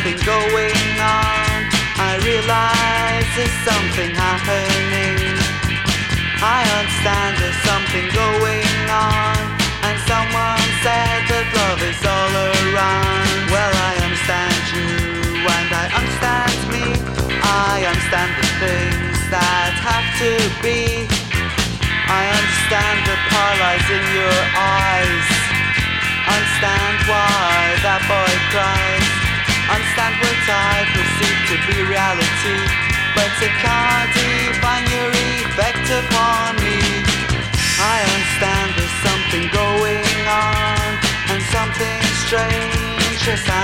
something going on. I realize there's something happening. I understand there's something going on. And someone said that love is all around. Well, I understand you and I understand me. I understand the things that have to be. I understand the paralyze in your eyes. Understand why that boy cries. Understand what I perceive to be reality, but it can't define your effect upon me. I understand there's something going on, and something strange has